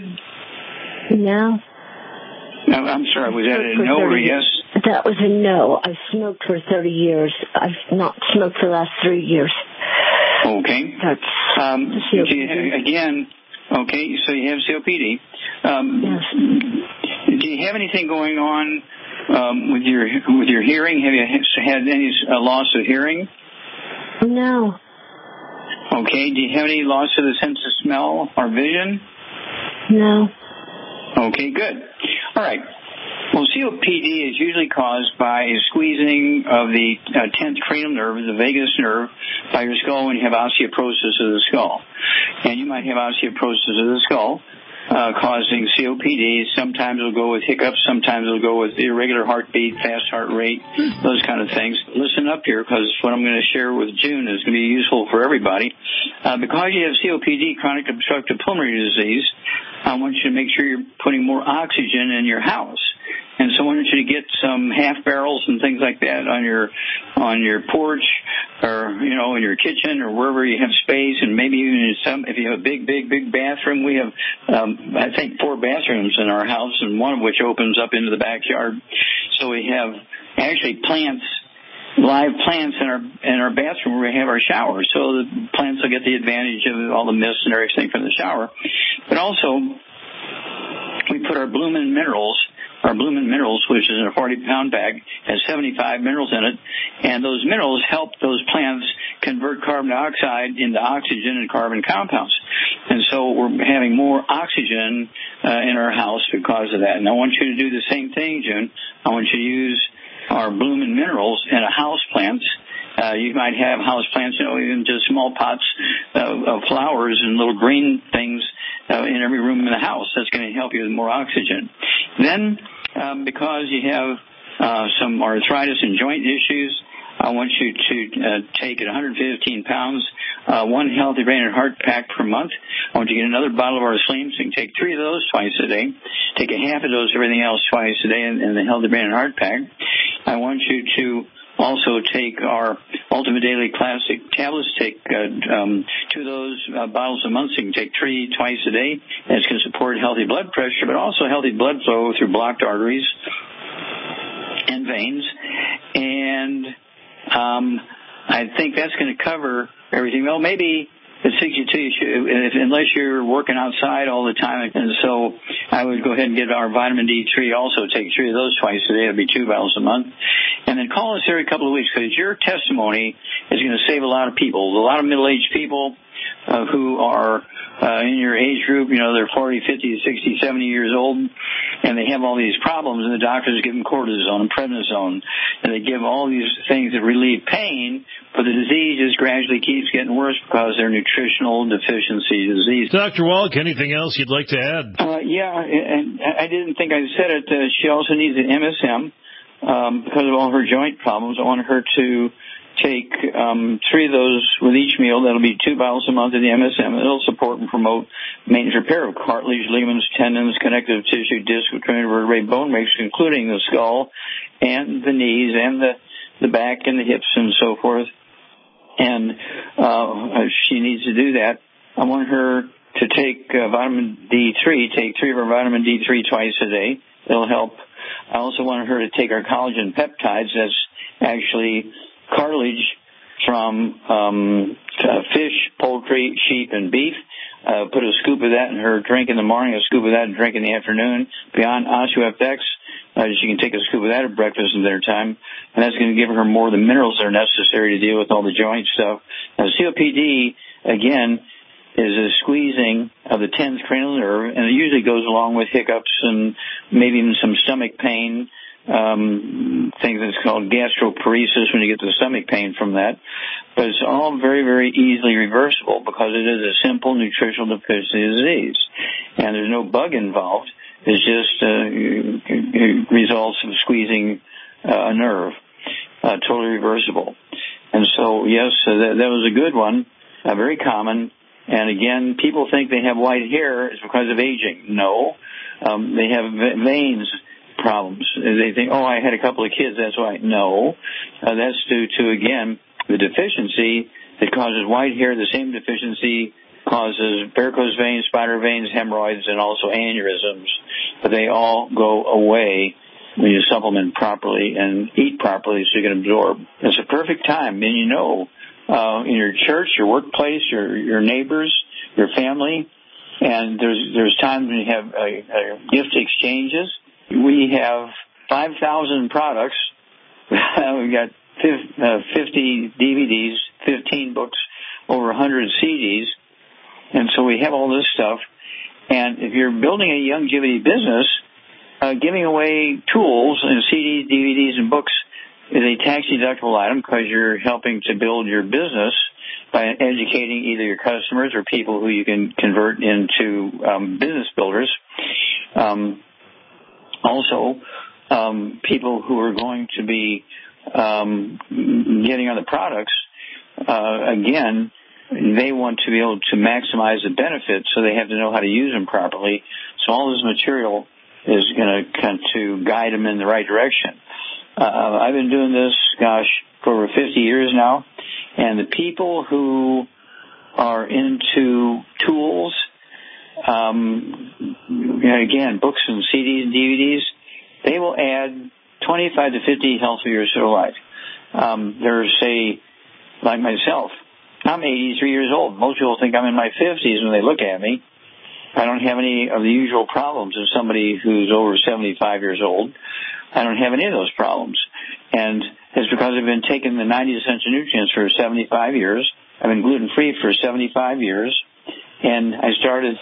No. No, I'm sorry. Was that a no or a yes? That was a no. I smoked for thirty years. I've not smoked for the last three years. Okay. That's um, do you have, again, okay, so you have C O P D. Um, yes. Do you have anything going on um, with your with your hearing? Have you had any uh, loss of hearing? No. Okay. Do you have any loss of the sense of smell or vision? No. Okay, good. All right. Well, C O P D is usually caused by a squeezing of the uh, tenth cranial nerve, the vagus nerve, by your skull when you have osteoporosis of the skull. And you might have osteoporosis of the skull uh, causing C O P D. Sometimes it'll go with hiccups. Sometimes it'll go with irregular heartbeat, fast heart rate, those kind of things. Listen up here, because what I'm going to share with June is going to be useful for everybody. Uh, because you have C O P D, chronic obstructive pulmonary disease, I want you to make sure you're putting more oxygen in your house. And so I want you to get some half barrels and things like that on your on your porch, or you know, in your kitchen, or wherever you have space, and maybe even in some. If you have a big, big, big bathroom, we have um, I think four bathrooms in our house, and one of which opens up into the backyard. So we have actually plants, live plants in our in our bathroom where we have our shower. So the plants will get the advantage of all the mist and everything from the shower. But also, we put our Bloomin' Minerals. Our Bloomin' Minerals, which is in a forty-pound bag, has seventy-five minerals in it, and those minerals help those plants convert carbon dioxide into oxygen and carbon compounds. And so we're having more oxygen uh, in our house because of that. And I want you to do the same thing, June. I want you to use our Bloomin' Minerals in a house plants. Uh, you might have house plants, you know, even just small pots of, of flowers and little green things uh, in every room in the house. That's going to help you with more oxygen. Then, um, because you have uh, some arthritis and joint issues, I want you to uh, take at one hundred fifteen pounds, uh, one Healthy Brain and Heart pack per month. I want you to get another bottle of our Slim, so you can take three of those twice a day. Take a half a dose of everything else twice a day in, in the Healthy Brain and Heart pack. I want you to also take our Ultimate Daily Classic tablets. Take uh, um, two of those uh, bottles a month, so you can take three twice a day. That's going to support healthy blood pressure, but also healthy blood flow through blocked arteries and veins. And um, I think that's going to cover everything. Well, maybe at sixty-two, you should, if, unless you're working outside all the time. And so I would go ahead and get our vitamin D three, also take three of those twice a day. It'll be two bottles a month. And then call us every couple of weeks, because your testimony is going to save a lot of people. A lot of middle-aged people uh, who are uh, in your age group. You know, they're forty, fifty, sixty, seventy years old, and they have all these problems, and the doctors give them cortisone and prednisone, and they give all these things that relieve pain, but the disease just gradually keeps getting worse because they're nutritional deficiency disease. Doctor Wallach, anything else you'd like to add? Uh, yeah, and I didn't think I said it. Uh, she also needs an M S M um, because of all her joint problems. I want her to take um, three of those with each meal. That'll be two bottles a month of the M S M. It'll support and promote maintenance repair of cartilage, ligaments, tendons, connective tissue, disc, cranial vertebrae, bone mix, including the skull and the knees and the, the back and the hips and so forth. And uh, she needs to do that. I want her to take uh, vitamin D three, take three of her vitamin D three twice a day. It'll help. I also want her to take our collagen peptides. That's actually cartilage from um, uh, fish, poultry, sheep, and beef. Uh, put a scoop of that in her drink in the morning, a scoop of that in drink in the afternoon. Beyond OsteoFX, uh, she can take a scoop of that at breakfast and dinner time, and that's going to give her more of the minerals that are necessary to deal with all the joint stuff. Now, C O P D, again, is a squeezing of the tens cranial nerve, and it usually goes along with hiccups and maybe even some stomach pain, um, things that's called gastroparesis when you get the stomach pain from that. But it's all very, very easily reversible because it is a simple nutritional deficiency disease. And there's no bug involved. It's just uh, results of squeezing uh, a nerve. Uh, totally reversible. And so, yes, uh, that, that was a good one, uh, very common. And again, people think they have white hair is because of aging. No. Um, they have veins problems. They think, oh, I had a couple of kids, that's why. No. Uh, that's due to, again, the deficiency that causes white hair. The same deficiency causes varicose veins, spider veins, hemorrhoids, and also aneurysms. But they all go away when you supplement properly and eat properly so you can absorb. It's a perfect time. And you know, uh, in your church, your workplace, your your neighbors, your family, and there's there's times when you have uh, uh, gift exchanges. We have five thousand products. We've got fifty D V Ds, fifteen books, over one hundred C Ds. And so we have all this stuff. And if you're building a longevity business, uh, giving away tools and C Ds, D V Ds, and books is a tax-deductible item because you're helping to build your business by educating either your customers or people who you can convert into um, business builders. Um, also, um, people who are going to be um, getting other products, uh, again, they want to be able to maximize the benefits, so they have to know how to use them properly. So all this material is going to kind to guide them in the right direction. Uh, I've been doing this, gosh, for over fifty years now, and the people who are into tools, um, again, books and C Ds and D V Ds, they will add twenty-five to fifty healthy years to their life. Um, there's, say, like myself, I'm eighty-three years old. Most people think I'm in my fifties when they look at me. I don't have any of the usual problems of somebody who's over seventy-five years old. I don't have any of those problems. And it's because I've been taking the ninety essential nutrients for seventy-five years. I've been gluten-free for seventy-five years. And I started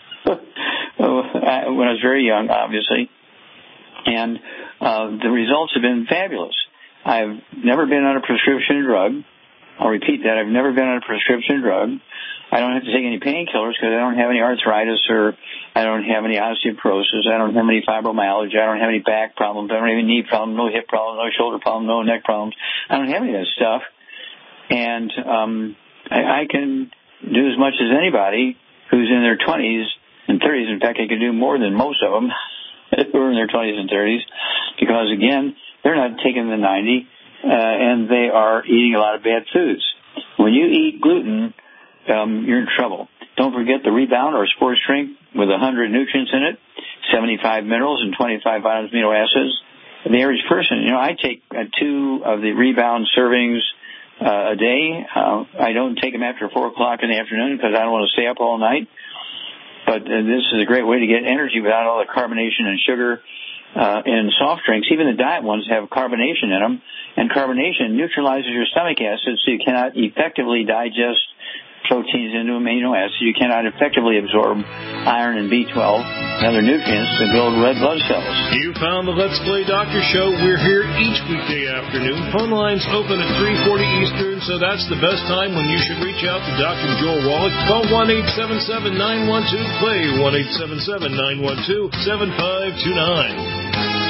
when I was very young, obviously. And uh, the results have been fabulous. I've never been on a prescription drug. I'll repeat that. I've never been on a prescription drug. I don't have to take any painkillers because I don't have any arthritis or I don't have any osteoporosis. I don't have any fibromyalgia. I don't have any back problems. I don't have any knee problems, no hip problems, no shoulder problems, no neck problems. I don't have any of that stuff. And um, I, I can do as much as anybody who's in their twenties and thirties. In fact, I can do more than most of them who are in their twenties and thirties because, again, they're not taking the ninety. Uh, and they are eating a lot of bad foods. When you eat gluten, um, you're in trouble. Don't forget the Rebound or Sports Drink with one hundred nutrients in it, seventy-five minerals and twenty-five vitamins, amino acids. The average person, you know, I take uh, two of the Rebound servings uh, a day. Uh, I don't take them after four o'clock in the afternoon because I don't want to stay up all night. But uh, this is a great way to get energy without all the carbonation and sugar. Uh, in soft drinks, even the diet ones have carbonation in them, and carbonation neutralizes your stomach acid so you cannot effectively digest proteins into amino acids, you cannot effectively absorb iron and B twelve and other nutrients to build red blood cells. You found the Let's Play Doctor Show. We're here each weekday afternoon. Phone lines open at three forty Eastern, so that's the best time when you should reach out to Doctor Joel Wallach. Call one eight seven seven, nine one two, play, one eight seven seven, nine one two, seven five two nine.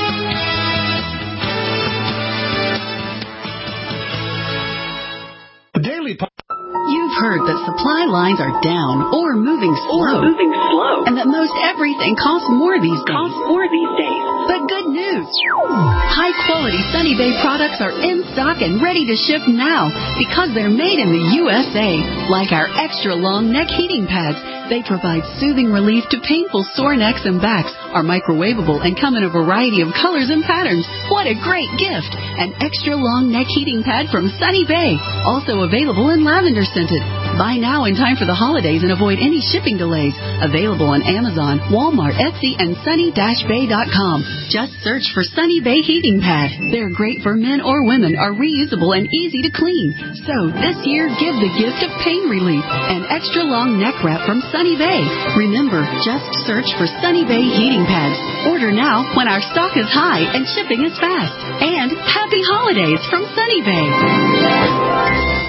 You've heard that supply lines are down or moving slow, or moving slow, and that most everything costs more these days. Costs more these days. But good news! High-quality Sunny Bay products are in stock and ready to ship now because they're made in the U S A. Like our extra-long neck heating pads, they provide soothing relief to painful sore necks and backs, are microwavable, and come in a variety of colors and patterns. What a great gift! An extra-long neck heating pad from Sunny Bay, also available in lavender scented. Buy now in time for the holidays and avoid any shipping delays. Available on Amazon, Walmart, Etsy, and sunny dash bay dot com. Just search for Sunny Bay Heating Pad. They're great for men or women, are reusable and easy to clean. So this year, give the gift of pain relief. An extra long neck wrap from Sunny Bay. Remember, just search for Sunny Bay Heating Pads. Order now when our stock is high and shipping is fast. And happy holidays from Sunny Bay.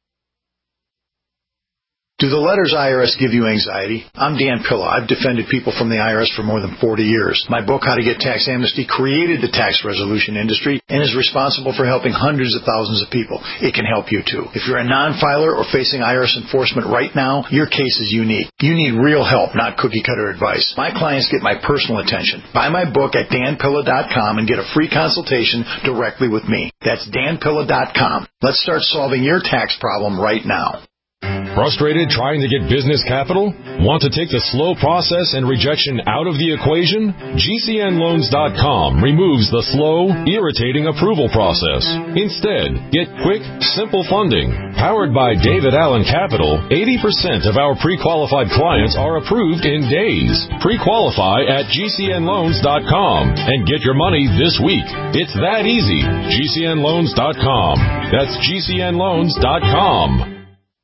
Do the letters I R S give you anxiety? I'm Dan Pilla. I've defended people from the I R S for more than forty years. My book, How to Get Tax Amnesty, created the tax resolution industry and is responsible for helping hundreds of thousands of people. It can help you too. If you're a non-filer or facing I R S enforcement right now, your case is unique. You need real help, not cookie-cutter advice. My clients get my personal attention. Buy my book at dan pilla dot com and get a free consultation directly with me. That's dan pilla dot com. Let's start solving your tax problem right now. Frustrated trying to get business capital? Want to take the slow process and rejection out of the equation? G C N loans dot com removes the slow, irritating approval process. Instead, get quick, simple funding. Powered by David Allen Capital, eighty percent of our pre-qualified clients are approved in days. Pre-qualify at G C N loans dot com and get your money this week. It's that easy. G C N loans dot com. That's G C N loans dot com.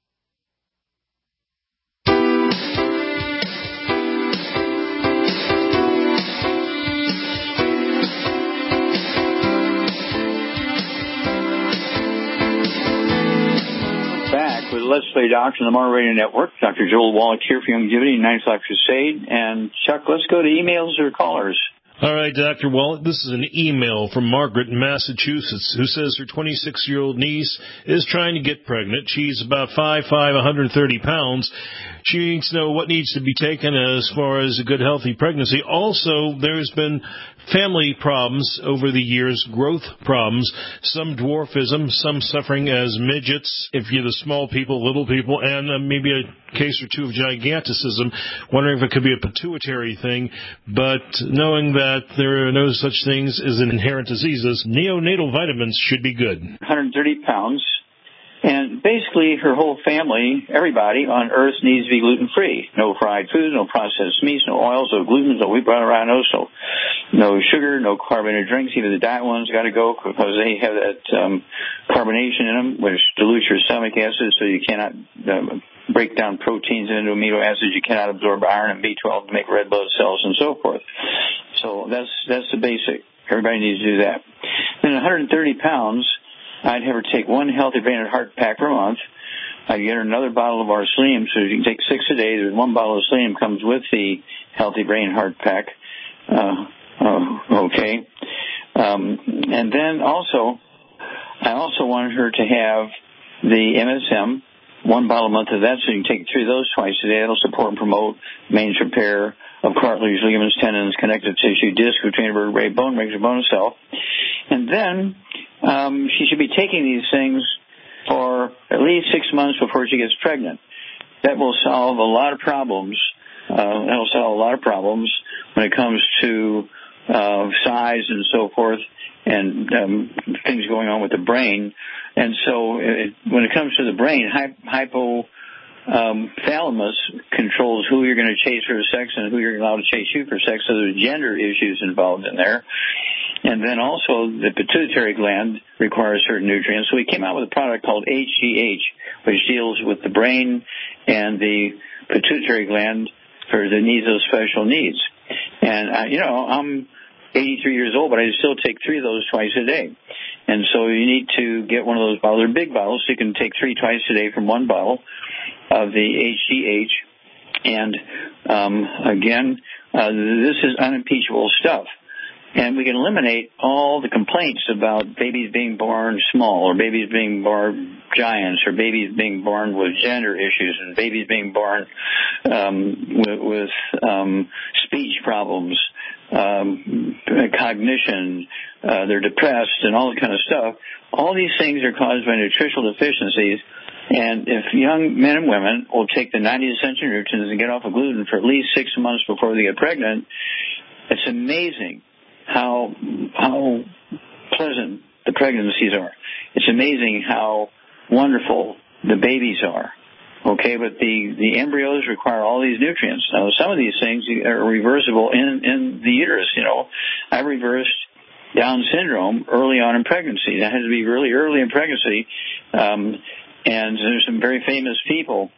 Let's Play Doctor on the Mar Radio Network. Doctor Joel Wallach here for Longevity and ninth Life Crusade. And, Chuck, let's go to emails or callers. All right, Doctor Wallach, this is an email from Margaret in Massachusetts who says her twenty-six-year-old niece is trying to get pregnant. She's about five foot five, one hundred thirty pounds. She needs to know what needs to be taken as far as a good, healthy pregnancy. Also, there's been family problems over the years, growth problems, some dwarfism, some suffering as midgets, if you're the small people, little people, and uh, maybe a case or two of giganticism, wondering if it could be a pituitary thing, but knowing that there are no such things as an inherent diseases, neonatal vitamins should be good. one hundred thirty pounds. And basically, her whole family, everybody on Earth needs to be gluten-free. No fried foods, no processed meats, no oils, no gluten, no wheat, brown, rhino, so no sugar, no carbonated drinks. Even the diet ones got to go because they have that um, carbonation in them, which dilutes your stomach acid, so you cannot uh, break down proteins into amino acids. You cannot absorb iron and B twelve to make red blood cells and so forth. So that's that's the basic. Everybody needs to do that. Then one hundred thirty pounds. I'd have her take one Healthy Brain and Heart pack per month. I'd get her another bottle of our Selenium, so you can take six a day. There's one bottle of Selenium comes with the Healthy Brain Heart pack. Uh, uh, okay. Um, and then also, I also wanted her to have the M S M, one bottle a month of that, so you can take three of those twice a day. That'll support and promote maintenance repair of cartilage, ligaments, tendons, connective tissue, disc, between vertebrae, bone, regular bone cell. And then um, she should be taking these things for at least six months before she gets pregnant. That will solve a lot of problems. Uh, that will solve a lot of problems when it comes to uh, size and so forth, and um, things going on with the brain. And so it, when it comes to the brain, hy- hypo um, thalamus controls who you're going to chase for sex and who you're allowed to chase you for sex. So there's gender issues involved in there. And then also the pituitary gland requires certain nutrients. So we came out with a product called H G H, which deals with the brain and the pituitary gland for the needs of special needs. And, uh, you know, I'm eighty-three years old, but I still take three of those twice a day. And so you need to get one of those bottles. They're big bottles, so you can take three twice a day from one bottle of the H G H. And, um, again, uh, this is unimpeachable stuff. And we can eliminate all the complaints about babies being born small or babies being born giants or babies being born with gender issues and babies being born um, with, with um, speech problems, um, cognition, uh, they're depressed and all that kind of stuff. All these things are caused by nutritional deficiencies. And if young men and women will take the ninety essential nutrients and get off of gluten for at least six months before they get pregnant, it's amazing how how pleasant the pregnancies are. It's amazing how wonderful the babies are. Okay, but the, the embryos require all these nutrients. Now, some of these things are reversible in, in the uterus. You know, I reversed Down syndrome early on in pregnancy. That had to be really early in pregnancy. Um, and there's some very famous people.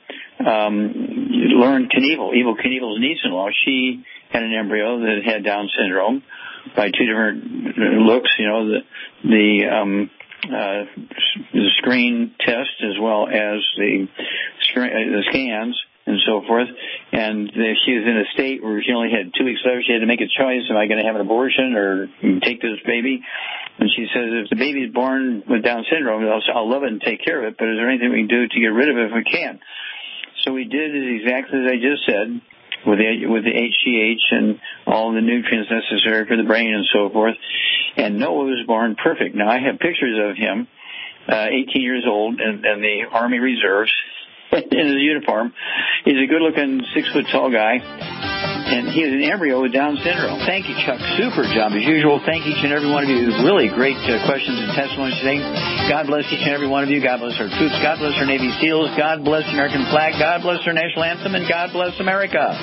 Um, Lauren Knievel, Evel Knievel's niece-in-law, she had an embryo that had Down syndrome by two different looks, you know, the the, um, uh, the screen test as well as the, the scans and so forth. And the, she was in a state where she only had two weeks left. She had to make a choice: am I going to have an abortion or take this baby? And she says, if the baby is born with Down syndrome, I'll, I'll love it and take care of it, but is there anything we can do to get rid of it if we can? So we did exactly as I just said, with the with the H G H and all the nutrients necessary for the brain and so forth. And Noah was born perfect. Now, I have pictures of him, uh, eighteen years old, in, in the Army Reserves, in his uniform. He's a good-looking, six-foot-tall guy, and he is an embryo with Down syndrome. Thank you, Chuck. Super job, as usual. Thank each and every one of you. Really great uh, questions and testimonies today. God bless each and every one of you. God bless our troops. God bless our Navy SEALs. God bless the American flag. God bless our national anthem. And God bless America.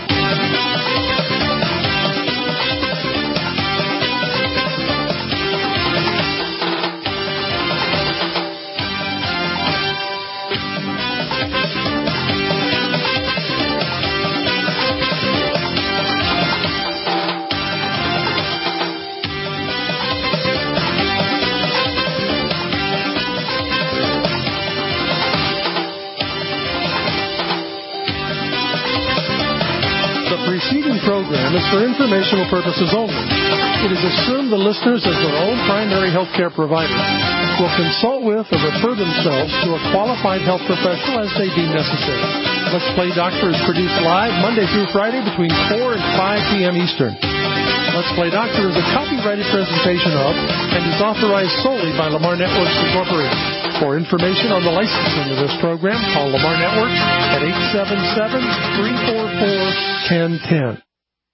Program is for informational purposes only. It is assumed the listeners, as their own primary health care provider, will consult with or refer themselves to a qualified health professional as they deem necessary. Let's Play Doctor is produced live Monday through Friday between four and five p.m. Eastern. Let's Play Doctor is a copyrighted presentation of and is authorized solely by Lamar Networks Incorporated. For information on the licensing of this program, call Lamar Networks at eight seven seven, three four four, one zero one zero.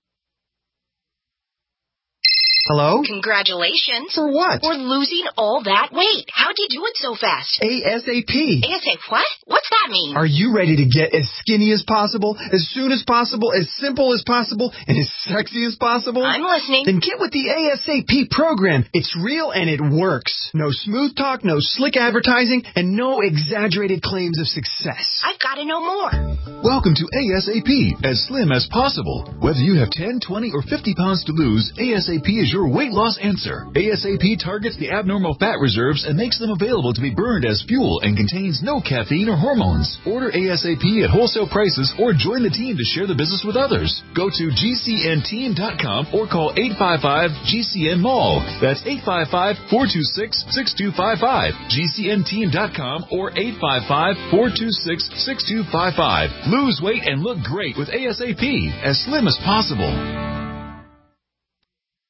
Hello? Congratulations. For what? For losing all that weight. How'd you do it so fast? ASAP. ASAP what? What's that mean? Are you ready to get as skinny as possible, as soon as possible, as simple as possible, and as sexy as possible? I'm listening. Then get with the ASAP program. It's real and it works. No smooth talk, no slick advertising, and no exaggerated claims of success. I've got to know more. Welcome to ASAP, as slim as possible. Whether you have ten, twenty, or fifty pounds to lose, ASAP is your weight loss answer. ASAP targets the abnormal fat reserves and makes them available to be burned as fuel and contains no caffeine or hormones. Order ASAP at wholesale prices or join the team to share the business with others. Go to G C N team dot com or call eight five five G C N mall. That's eight five five, four two six, six two five five. G C N team dot com or eight five five, four two six, six two five five. Lose weight and look great with ASAP, as slim as possible.